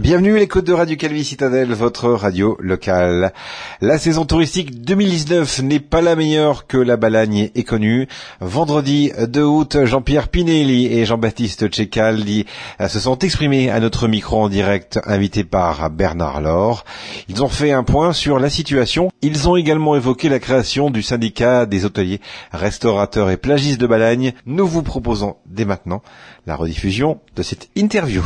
Bienvenue les côtes de Radio Calvi Citadelle, votre radio locale. La saison touristique 2019 n'est pas la meilleure que la Balagne est connue. Vendredi 2 août, Jean-Pierre Pinelli et Jean-Baptiste Cecaldi se sont exprimés à notre micro en direct, invités par Bernard Laure. Ils ont fait un point sur la situation. Ils ont également évoqué la création du syndicat des hôteliers, restaurateurs et plagistes de Balagne. Nous vous proposons dès maintenant la rediffusion de cette interview.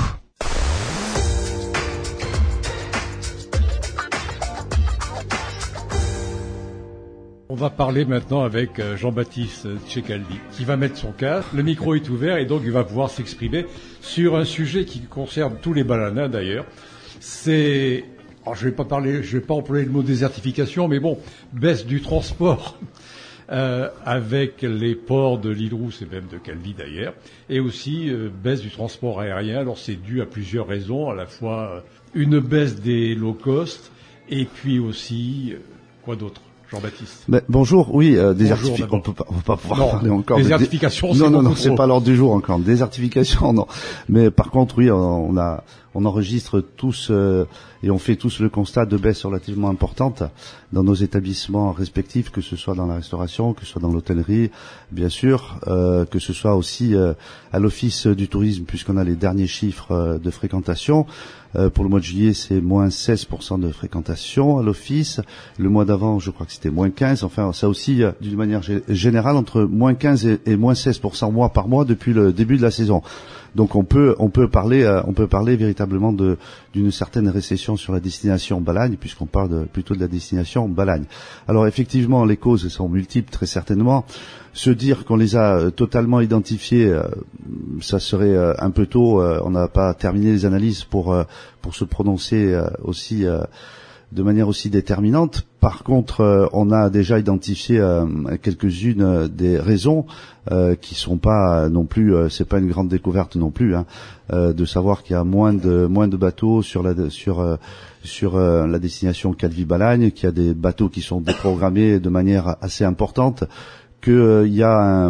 On va parler maintenant avec Jean-Baptiste Cecaldi, qui va mettre son casque. Le micro est ouvert et donc il va pouvoir s'exprimer sur un sujet qui concerne tous les balanins d'ailleurs. Alors je vais pas employer le mot désertification, mais bon, baisse du transport avec les ports de l'Île-Rousse et même de Calvi d'ailleurs, et aussi baisse du transport aérien. Alors c'est dû à plusieurs raisons, à la fois une baisse des low cost et puis aussi quoi d'autre? Jean-Baptiste. Bonjour, oui, désertification. On va pas pouvoir parler encore. Désertification, non, c'est pas l'ordre du jour encore. Désertification, non. Mais par contre, oui, on enregistre tous et on fait tous le constat de baisse relativement importante dans nos établissements respectifs, que ce soit dans la restauration, que ce soit dans l'hôtellerie, bien sûr, que ce soit aussi à l'office du tourisme, puisqu'on a les derniers chiffres de fréquentation. Pour le mois de juillet, c'est moins 16% de fréquentation à l'office. Le mois d'avant, je crois que c'était moins 15. Enfin, ça aussi, d'une manière générale, entre moins 15 et moins 16% mois par mois depuis le début de la saison. Donc on peut parler véritablement d'une certaine récession sur la destination Balagne, puisqu'on parle plutôt de la destination Balagne. Alors effectivement, les causes sont multiples, très certainement. Se dire qu'on les a totalement identifiées, ça serait un peu tôt. On n'a pas terminé les analyses pour se prononcer aussi de manière aussi déterminante. Par contre, on a déjà identifié quelques-unes des raisons qui sont pas non plus, c'est pas une grande découverte non plus, de savoir qu'il y a moins de bateaux sur la destination Calvi-Balagne, qu'il y a des bateaux qui sont déprogrammés de manière assez importante, qu'il y a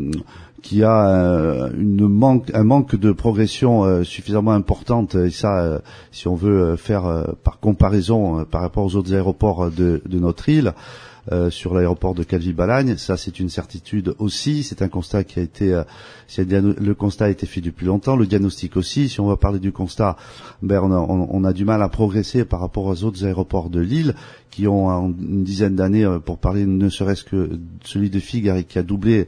un manque de progression suffisamment importante, et ça, si on veut faire par comparaison par rapport aux autres aéroports de notre île, sur l'aéroport de Calvi-Balagne, ça c'est une certitude aussi. C'est un constat qui a été, le constat a été fait depuis longtemps, le diagnostic aussi. Si on va parler du constat, on a du mal à progresser par rapport aux autres aéroports de l'île qui ont une dizaine d'années, pour parler ne serait-ce que celui de Figari qui a doublé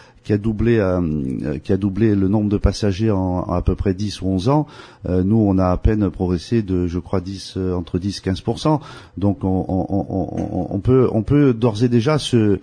le nombre de passagers en à peu près 10 ou 11 ans. Nous, on a à peine progressé de, je crois, entre 10 et 15%. Donc, on peut d'ores et déjà se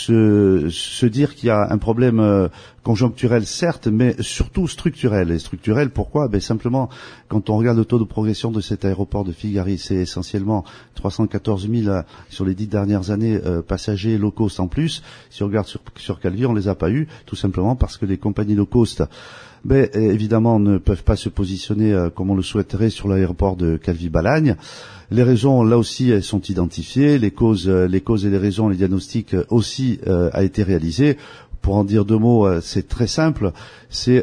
dire qu'il y a un problème conjoncturel, certes, mais surtout structurel. Et structurel, pourquoi? Simplement, quand on regarde le taux de progression de cet aéroport de Figari, c'est essentiellement 314 000 sur les 10 dernières années passagers low cost en plus. Si on regarde sur Calvi, on les a pas eu, tout simplement parce que les compagnies low cost, évidemment, ne peuvent pas se positionner comme on le souhaiterait sur l'aéroport de Calvi-Balagne. Les raisons, là aussi, elles sont identifiées. Les causes et les raisons, les diagnostics aussi a été réalisé. Pour en dire deux mots, c'est très simple. C'est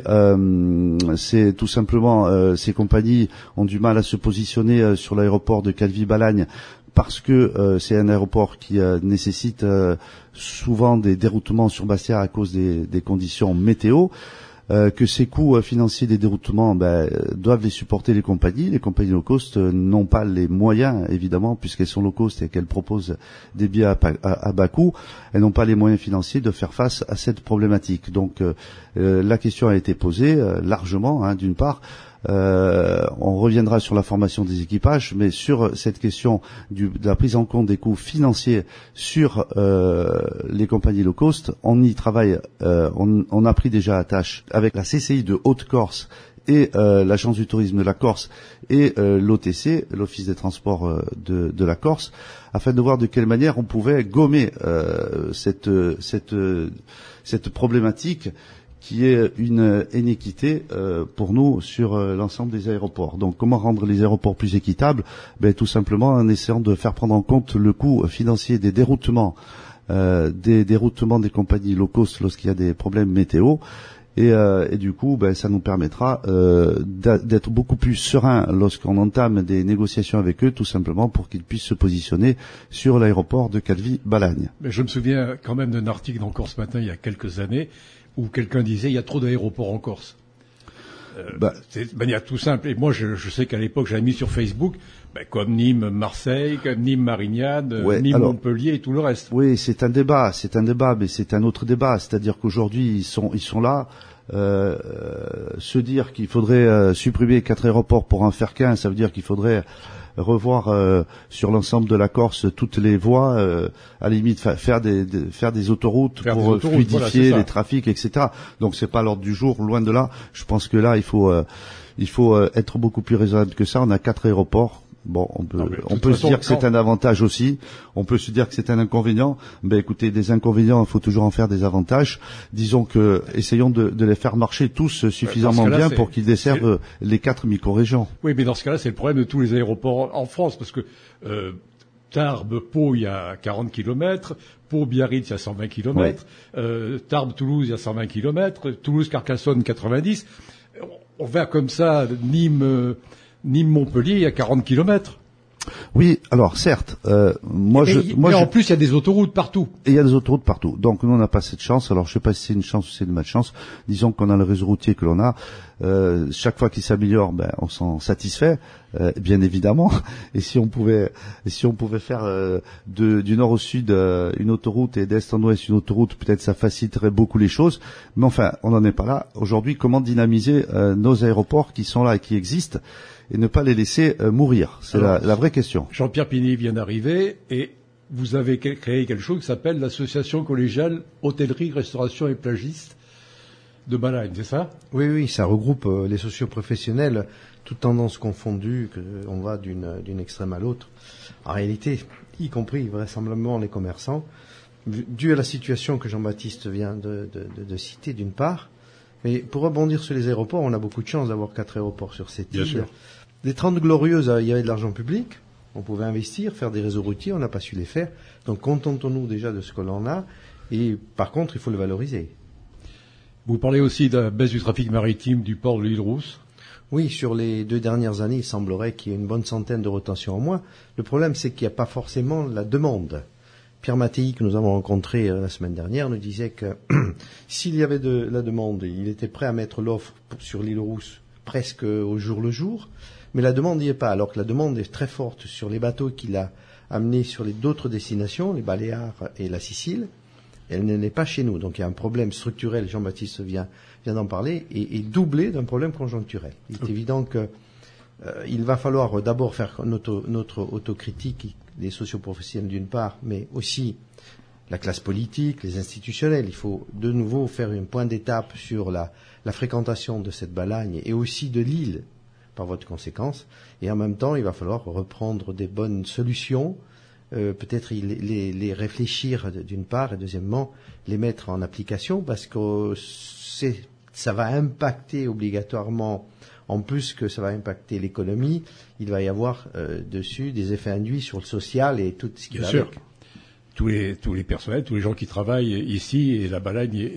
tout simplement ces compagnies ont du mal à se positionner sur l'aéroport de Calvi-Balagne parce que c'est un aéroport qui nécessite souvent des déroutements sur Bastia à cause des conditions météo. Que ces coûts financiers des déroutements doivent les supporter les compagnies. Les compagnies low cost n'ont pas les moyens, évidemment, puisqu'elles sont low cost et qu'elles proposent des billets à bas coût. Elles n'ont pas les moyens financiers de faire face à cette problématique. Donc la question a été posée largement, d'une part. On reviendra sur la formation des équipages, mais sur cette question de la prise en compte des coûts financiers sur les compagnies low cost, on y travaille. On a pris déjà à tâche avec la CCI de Haute-Corse et l'Agence du tourisme de la Corse et l'OTC, l'Office des transports de la Corse, afin de voir de quelle manière on pouvait gommer cette problématique qui est une inéquité pour nous sur l'ensemble des aéroports. Donc comment rendre les aéroports plus équitables? Tout simplement en essayant de faire prendre en compte le coût financier des déroutements des compagnies low cost lorsqu'il y a des problèmes météo, et du coup, ça nous permettra d'être beaucoup plus serein lorsqu'on entame des négociations avec eux, tout simplement pour qu'ils puissent se positionner sur l'aéroport de Calvi-Balagne. Mais je me souviens quand même d'un article dans Corse Matin il y a quelques années où quelqu'un disait il y a trop d'aéroports en Corse. C'est de manière tout simple. Et moi, je sais qu'à l'époque, j'avais mis sur Facebook, comme Nîmes, Marseille, comme Nîmes, Marignane, Nîmes, Montpellier et tout le reste. Oui, c'est un débat, mais c'est un autre débat. C'est-à-dire qu'aujourd'hui, ils sont là. Se dire qu'il faudrait supprimer 4 aéroports pour en faire qu'un, ça veut dire qu'il faudrait revoir sur l'ensemble de la Corse toutes les voies, à la limite faire des autoroutes pour fluidifier les trafics, etc. Donc c'est pas l'ordre du jour, loin de là. Je pense que là il faut être beaucoup plus raisonnable que ça. On a 4 aéroports. Bon, on peut se dire que c'est un avantage aussi. On peut se dire que c'est un inconvénient. Écoutez, des inconvénients, il faut toujours en faire des avantages. Disons que, essayons de les faire marcher tous suffisamment bien pour qu'ils desservent les 4 micro-régions. Oui, mais dans ce cas-là, c'est le problème de tous les aéroports en France, parce que Tarbes, Pau, il y a 40 km, Pau-Biarritz, il y a 120 km, Tarbes-Toulouse, il y a 120 km, Toulouse-Carcassonne, 90. On va comme ça, Nîmes-Montpellier, il y a 40 km. Oui, alors certes, mais en plus il y a des autoroutes partout. Et il y a des autoroutes partout. Donc nous on n'a pas cette chance. Alors je sais pas si c'est une chance ou c'est une malchance. Disons qu'on a le réseau routier que l'on a. Chaque fois qu'il s'améliore, on s'en satisfait, bien évidemment. Et si on pouvait faire du nord au sud une autoroute et d'est en ouest une autoroute, peut-être ça faciliterait beaucoup les choses. Mais enfin, on n'en est pas là. Aujourd'hui, comment dynamiser nos aéroports qui sont là et qui existent et ne pas les laisser mourir? C'est la vraie question. Jean-Pierre Pinet vient d'arriver et vous avez créé quelque chose qui s'appelle l'Association collégiale hôtellerie, restauration et plagistes de Balagne, c'est ça? Oui, ça regroupe les socio-professionnels, toutes tendances confondues, on va d'une extrême à l'autre. En réalité, y compris vraisemblablement les commerçants, dû à la situation que Jean-Baptiste vient de citer d'une part. Mais pour rebondir sur les aéroports, on a beaucoup de chance d'avoir 4 aéroports sur cette île. Bien sûr. Les 30 glorieuses, il y avait de l'argent public, on pouvait investir, faire des réseaux routiers, on n'a pas su les faire. Donc contentons-nous déjà de ce que l'on a, et par contre, il faut le valoriser. Vous parlez aussi de la baisse du trafic maritime du port de l'île Rousse. Oui, sur les 2 dernières années, il semblerait qu'il y ait une bonne centaine de retentions en moins. Le problème, c'est qu'il n'y a pas forcément la demande. Pierre Mattei, que nous avons rencontré la semaine dernière, nous disait que s'il y avait de la demande, il était prêt à mettre l'offre sur l'île Rousse presque au jour le jour, mais la demande n'y est pas, alors que la demande est très forte sur les bateaux qu'il a amenés sur d'autres destinations, les Baléares et la Sicile. Elle n'est pas chez nous, donc il y a un problème structurel, Jean-Baptiste vient d'en parler, et doublé d'un problème conjoncturel. Il est évident que il va falloir d'abord faire notre autocritique, les socioprofessionnels d'une part, mais aussi la classe politique, les institutionnels. Il faut de nouveau faire un point d'étape sur la fréquentation de cette Balagne et aussi de l'île, par votre conséquence. Et en même temps, il va falloir reprendre des bonnes solutions, peut-être les réfléchir d'une part, et deuxièmement, les mettre en application, parce que ça va impacter obligatoirement, en plus que ça va impacter l'économie, il va y avoir dessus des effets induits sur le social et tout ce qui va avec. Tous les personnels, tous les gens qui travaillent ici, et la Balagne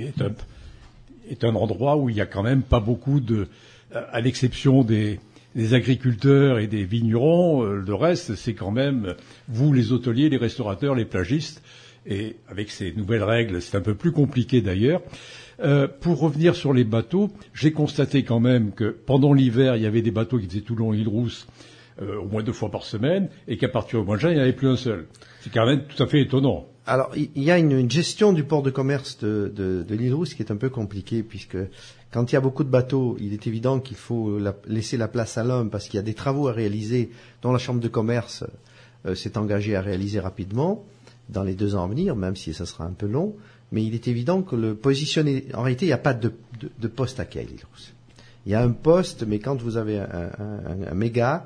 est un endroit où il y a quand même pas beaucoup à l'exception des agriculteurs et des vignerons, le reste, c'est quand même vous, les hôteliers, les restaurateurs, les plagistes, et avec ces nouvelles règles, c'est un peu plus compliqué d'ailleurs. Pour revenir sur les bateaux, j'ai constaté quand même que pendant l'hiver, il y avait des bateaux qui faisaient Toulon-Île Rousse au moins 2 fois par semaine, et qu'à partir du mois de juin, il n'y en avait plus un seul. C'est quand même tout à fait étonnant. Alors, il y a une gestion du port de commerce de l'île Rousse qui est un peu compliquée, puisque quand il y a beaucoup de bateaux, il est évident qu'il faut laisser la place à l'homme, parce qu'il y a des travaux à réaliser dont la Chambre de commerce s'est engagée à réaliser rapidement, dans les 2 ans à venir, même si ça sera un peu long. Mais il est évident que le positionner... En réalité, il n'y a pas de poste à quai à l'île Rousse. Il y a un poste, mais quand vous avez un méga,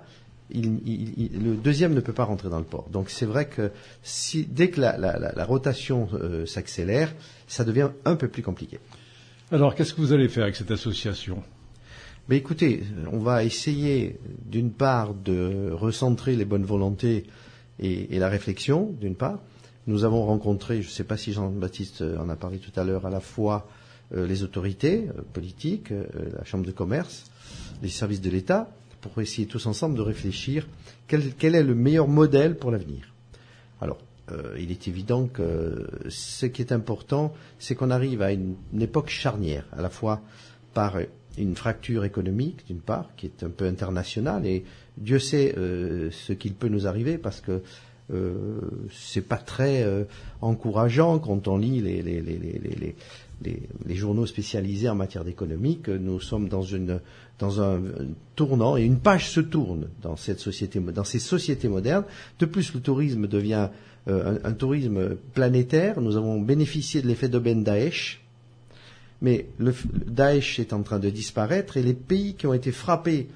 le deuxième ne peut pas rentrer dans le port. Donc c'est vrai que dès que la rotation s'accélère, ça devient un peu plus compliqué. Alors, qu'est-ce que vous allez faire avec cette association ? Mais écoutez, on va essayer d'une part de recentrer les bonnes volontés et la réflexion, d'une part. Nous avons rencontré, je ne sais pas si Jean-Baptiste en a parlé tout à l'heure, à la fois les autorités politiques, la Chambre de commerce, les services de l'État, pour essayer tous ensemble de réfléchir quel est le meilleur modèle pour l'avenir. Alors, il est évident que ce qui est important, c'est qu'on arrive à une époque charnière, à la fois par une fracture économique, d'une part, qui est un peu internationale, et Dieu sait ce qu'il peut nous arriver, parce que c'est pas très encourageant quand on lit les journaux spécialisés en matière d'économie, que nous sommes dans un tournant, et une page se tourne dans ces sociétés modernes. De plus, le tourisme devient un tourisme planétaire. Nous avons bénéficié de l'effet d'aubaine Daesh, mais le Daesh est en train de disparaître, et les pays qui ont été frappés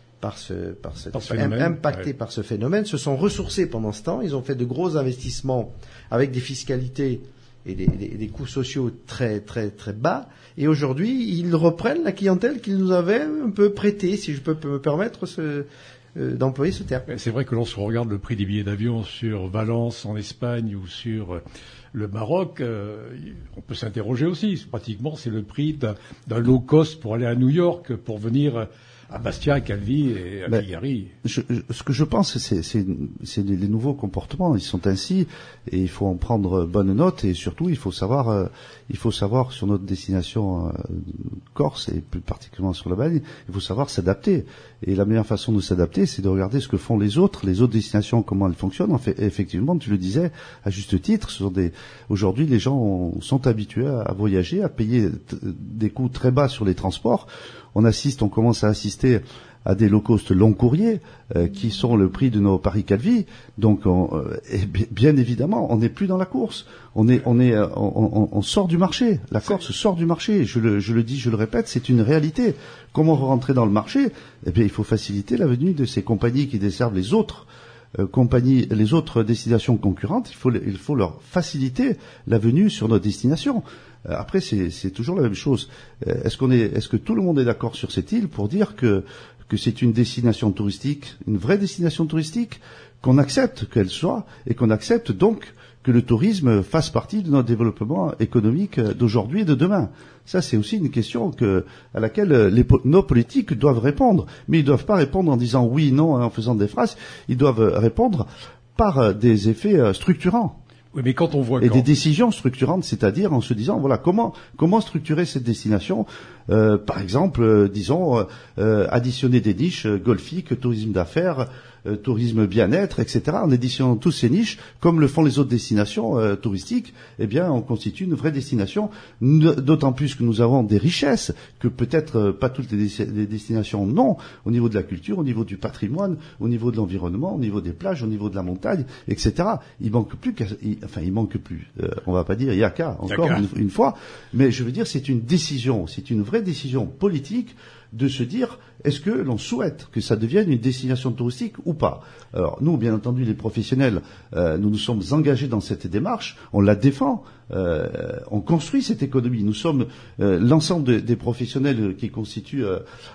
impactés par ce phénomène se sont ressourcés pendant ce temps. Ils ont fait de gros investissements avec des fiscalités et des coûts sociaux très très très bas, et aujourd'hui ils reprennent la clientèle qu'ils nous avaient un peu prêtée, si je peux me permettre d'employer ce terme. C'est vrai que lorsqu'on regarde le prix des billets d'avion sur Valence en Espagne ou sur le Maroc, on peut s'interroger aussi. Pratiquement, c'est le prix d'un low cost pour aller à New York, pour venir à Bastia, à Calvi et à Cagliari. Ce que je pense, c'est les nouveaux comportements. Ils sont ainsi, et il faut en prendre bonne note, et surtout il faut savoir sur notre destination Corse, et plus particulièrement sur la Baleine, il faut savoir s'adapter. Et la meilleure façon de s'adapter, c'est de regarder ce que font les autres destinations, comment elles fonctionnent. En fait, effectivement, tu le disais à juste titre, aujourd'hui les gens sont habitués à voyager, à payer des coûts très bas sur les transports. On commence à assister à des low cost long courriers qui sont le prix de nos Paris-Calvi. Donc, bien évidemment, on n'est plus dans la course. On sort du marché. La Corse sort du marché. Je le dis, je le répète, c'est une réalité. Comment rentrer dans le marché? Eh bien, il faut faciliter la venue de ces compagnies qui desservent les autres les autres destinations concurrentes. Il faut leur faciliter la venue sur notre destination. Après, c'est toujours la même chose. Est-ce que tout le monde est d'accord sur cette île pour dire que c'est une destination touristique, une vraie destination touristique, qu'on accepte qu'elle soit, et qu'on accepte donc que le tourisme fasse partie de notre développement économique d'aujourd'hui et de demain? Ça, c'est aussi une question à laquelle nos politiques doivent répondre. Mais ils doivent pas répondre en disant oui, non, en faisant des phrases. Ils doivent répondre par des effets structurants. Oui, mais quand on voit des décisions structurantes, c'est-à-dire en se disant voilà comment structurer cette destination, par exemple, disons additionner des niches golfiques, tourisme d'affaires, tourisme bien-être, etc. En additionnant toutes ces niches, comme le font les autres destinations touristiques, eh bien, on constitue une vraie destination. D'autant plus que nous avons des richesses que peut-être pas toutes les destinations n'ont, au niveau de la culture, au niveau du patrimoine, au niveau de l'environnement, au niveau des plages, au niveau de la montagne, etc. Il manque plus. On va pas dire il y a qu'à encore une fois, mais je veux dire c'est une vraie décision politique de se dire est-ce que l'on souhaite que ça devienne une destination touristique ou pas. Alors nous, bien entendu, les professionnels, nous nous sommes engagés dans cette démarche, on la défend, on construit cette économie. Nous sommes l'ensemble des professionnels qui constituent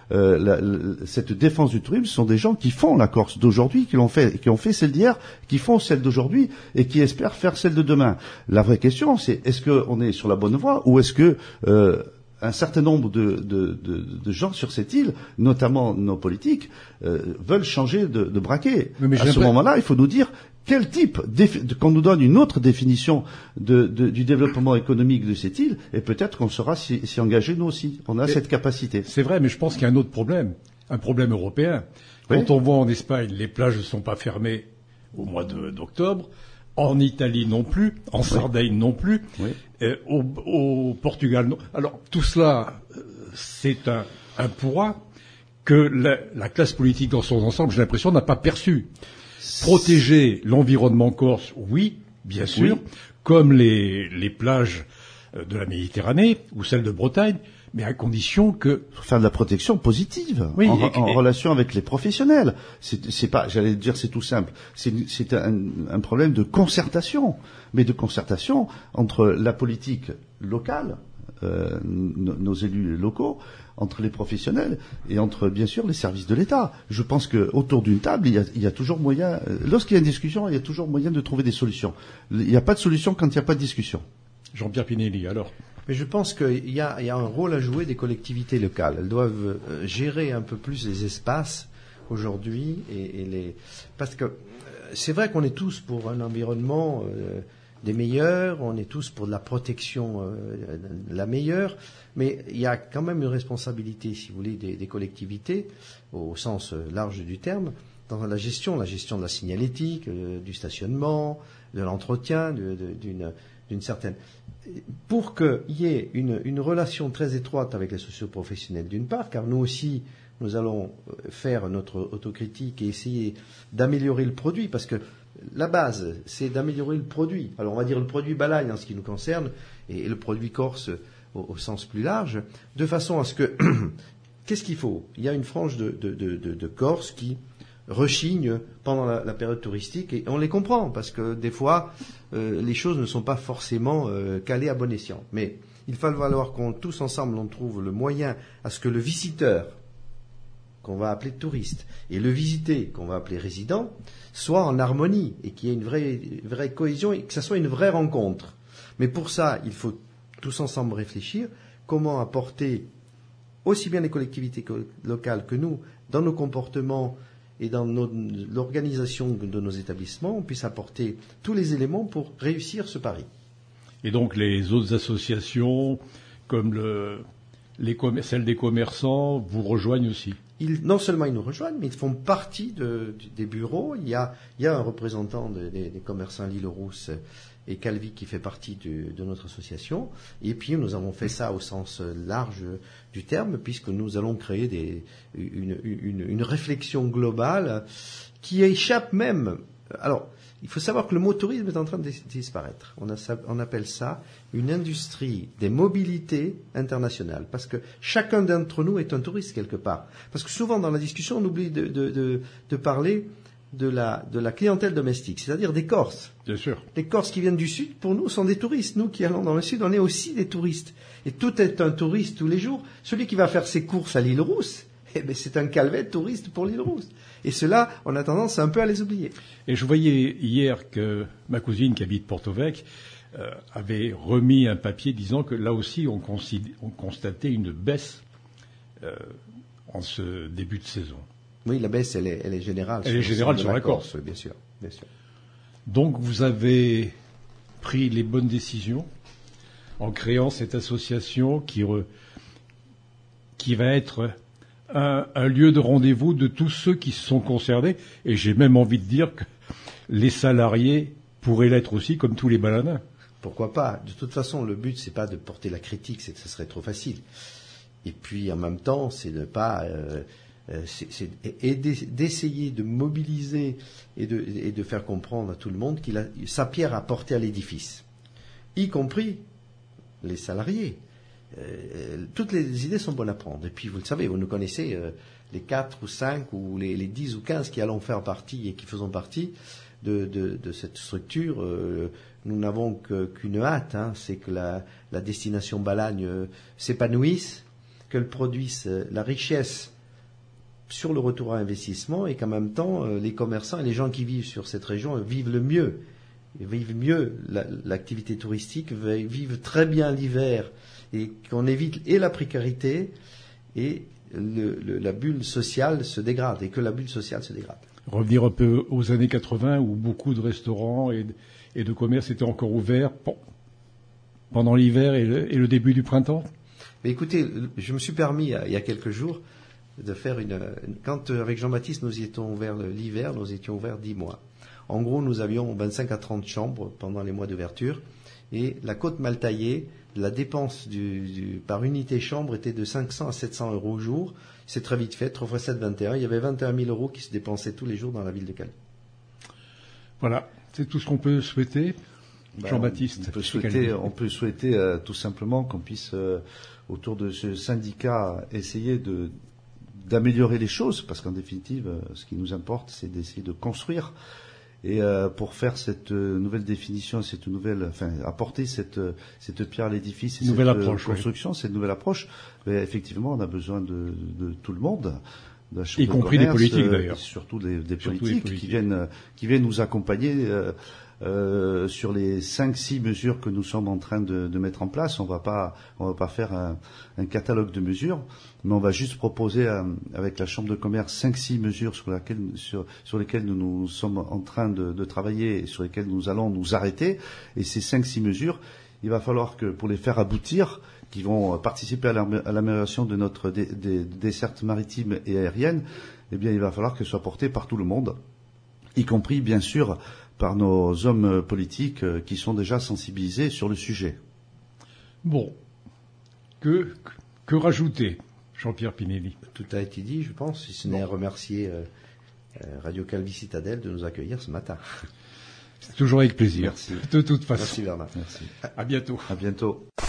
cette défense du tourisme, ce sont des gens qui font la Corse d'aujourd'hui, qui ont fait celle d'hier, qui font celle d'aujourd'hui et qui espèrent faire celle de demain. La vraie question, c'est est-ce qu'on est sur la bonne voie ou est-ce que un certain nombre de gens sur cette île, notamment nos politiques, veulent changer de braquet. À ce moment-là, il faut nous dire quel type, qu'on nous donne une autre définition du développement économique de cette île, et peut-être qu'on saura s'y engager nous aussi. On a cette capacité. C'est vrai, mais je pense qu'il y a un autre problème, un problème européen. Quand on voit en Espagne, les plages ne sont pas fermées au mois d'octobre. En Italie non plus, en Sardaigne non plus, au Portugal non. Alors tout cela, c'est un pourra que la classe politique dans son ensemble, j'ai l'impression, n'a pas perçu. Protéger l'environnement corse, oui, bien sûr, comme les plages de la Méditerranée ou celles de Bretagne, mais à condition que faire de la protection positive en relation avec les professionnels. C'est pas, j'allais dire, c'est tout simple. C'est un problème de concertation, mais de concertation entre la politique locale, nos élus locaux, entre les professionnels et entre bien sûr les services de l'État. Je pense que autour d'une table, il y a toujours moyen. Lorsqu'il y a une discussion, il y a toujours moyen de trouver des solutions. Il n'y a pas de solution quand il n'y a pas de discussion. Jean-Pierre Pinelli, alors. Mais je pense qu'il y a un rôle à jouer des collectivités locales. Elles doivent gérer un peu plus les espaces aujourd'hui parce que c'est vrai qu'on est tous pour un environnement des meilleurs, on est tous pour de la protection la meilleure, mais il y a quand même une responsabilité, si vous voulez, des collectivités, au sens large du terme, dans la gestion de la signalétique, du stationnement, de l'entretien, d'une certaine... Pour qu'il y ait une relation très étroite avec les socioprofessionnels d'une part, car nous aussi, nous allons faire notre autocritique et essayer d'améliorer le produit, parce que la base, c'est d'améliorer le produit. Alors on va dire le produit Balagne en ce qui nous concerne, et le produit Corse au sens plus large, de façon à ce que... Qu'est-ce qu'il faut ? Il y a une frange de Corse qui rechigne pendant la période touristique, et on les comprend, parce que des fois, les choses ne sont pas forcément calées à bon escient. Mais il va falloir qu'on, tous ensemble, on trouve le moyen à ce que le visiteur, qu'on va appeler touriste, et le visité, qu'on va appeler résident, soit en harmonie, et qu'il y ait une vraie cohésion, et que ça soit une vraie rencontre. Mais pour ça, il faut tous ensemble réfléchir comment apporter aussi bien les collectivités locales que nous, dans nos comportements et dans l'organisation de nos établissements, on puisse apporter tous les éléments pour réussir ce pari. Et donc les autres associations, comme celle des commerçants, vous rejoignent aussi? Non seulement ils nous rejoignent, mais ils font partie des bureaux. Il y a un représentant des commerçants L'Île-aux-Rousses et Calvi qui fait partie de notre association. Et puis nous avons fait ça au sens large du terme, puisque nous allons créer une réflexion globale qui échappe même. Alors, il faut savoir que le mot tourisme est en train de disparaître. On appelle ça une industrie des mobilités internationales, parce que chacun d'entre nous est un touriste quelque part. Parce que souvent dans la discussion, on oublie de parler de la clientèle domestique, c'est-à-dire des Corses. Bien sûr. Les Corses qui viennent du Sud, pour nous, sont des touristes. Nous qui allons dans le Sud, on est aussi des touristes. Et tout est un touriste tous les jours. Celui qui va faire ses courses à l'Île-Rousse, c'est un calvet touriste pour l'Île-Rousse. Et cela, on a tendance un peu à les oublier. Et je voyais hier que ma cousine qui habite Porto-Vec avait remis un papier disant que là aussi on constatait une baisse en ce début de saison. Oui, la baisse, elle est générale. Elle est générale sur la Corse. Oui, bien sûr, bien sûr. Donc vous avez pris les bonnes décisions en créant cette association qui va être un lieu de rendez-vous de tous ceux qui se sont concernés, et j'ai même envie de dire que les salariés pourraient l'être aussi, comme tous les baladins. Pourquoi pas ? De toute façon, le but, c'est pas de porter la critique, ce serait trop facile. Et puis, en même temps, c'est de pas, d'essayer de mobiliser et de faire comprendre à tout le monde qu'il a sa pierre à porter à l'édifice, y compris les salariés. Toutes les idées sont bonnes à prendre. Et puis, vous le savez, vous nous connaissez, les 4 ou 5 ou les 10 ou 15 qui allons faire partie et qui faisons partie de cette structure. Nous n'avons qu'une hâte, c'est que la destination Balagne s'épanouisse, qu'elle produise la richesse sur le retour à investissement, et qu'en même temps, les commerçants et les gens qui vivent sur cette région vivent mieux l'activité touristique, vivent très bien l'hiver, et qu'on évite et la précarité et la bulle sociale se dégrade, et que la bulle sociale se dégrade. Revenir un peu aux années 80 où beaucoup de restaurants et de commerces étaient encore ouverts pendant l'hiver et le début du printemps. Mais écoutez, je me suis permis il y a quelques jours de faire quand avec Jean-Baptiste nous y étions ouverts l'hiver, nous étions ouverts 10 mois. En gros, nous avions 25 à 30 chambres pendant les mois d'ouverture, et la côte Maltaillée, la dépense par unité chambre était de 500 à 700 euros au jour. C'est très vite fait, 3 x 7, 21. Il y avait 21 000 euros qui se dépensaient tous les jours dans la ville de Calvi. Voilà, c'est tout ce qu'on peut souhaiter. Jean-Baptiste. On peut souhaiter tout simplement qu'on puisse, autour de ce syndicat, essayer d'améliorer les choses, parce qu'en définitive, ce qui nous importe, c'est d'essayer de construire. Et pour faire cette nouvelle définition, apporter cette pierre à l'édifice, et cette construction, cette nouvelle approche, effectivement, on a besoin de tout le monde, y compris des politiques d'ailleurs, surtout des politiques qui viennent nous accompagner sur les 5-6 mesures que nous sommes en train de mettre en place. On va pas faire un catalogue de mesures, mais on va juste proposer avec la Chambre de commerce 5-6 mesures sur lesquelles nous sommes en train de travailler et sur lesquelles nous allons nous arrêter. Et ces 5-6 mesures, il va falloir que pour les faire aboutir, qui vont participer à l'amélioration de notre desserte maritime et aérienne, eh bien, il va falloir qu'elles soient portées par tout le monde, y compris, bien sûr, par nos hommes politiques qui sont déjà sensibilisés sur le sujet. Bon. Que rajouter, Jean-Pierre Pinelli? Tout a été dit, je pense, si ce n'est à remercier Radio Calvi Citadelle de nous accueillir ce matin. C'est toujours avec plaisir. Merci. De toute façon. Merci Bernard. Merci. À bientôt. À bientôt.